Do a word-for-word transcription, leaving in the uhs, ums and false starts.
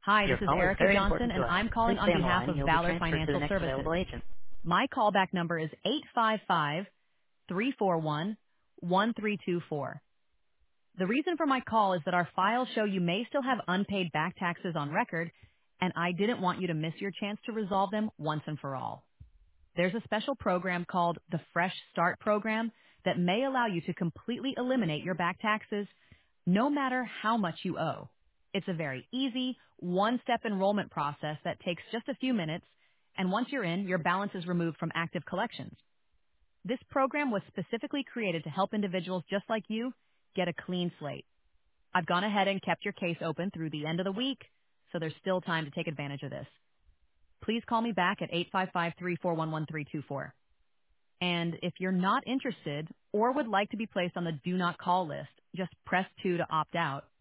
Hi, this Your is call is Erica very Johnson, important to and us. I'm Please calling on stay on the behalf line of and you'll be Valor transferred to the Financial next Services. available agent. My callback number is eight five five, three four one, one three two four. The reason for my call is that our files show you may still have unpaid back taxes on record, and I didn't want you to miss your chance to resolve them once and for all. There's a special program called the Fresh Start Program that may allow you to completely eliminate your back taxes, no matter how much you owe. It's a very easy, one-step enrollment process that takes just a few minutes, and once you're in, your balance is removed from active collections. This program was specifically created to help individuals just like you get a clean slate. I've gone ahead and kept your case open through the end of the week, so there's still time to take advantage of this. Please call me back at eight five five, three four one, one three two four. And if you're not interested or would like to be placed on the do not call list, just press two to opt out.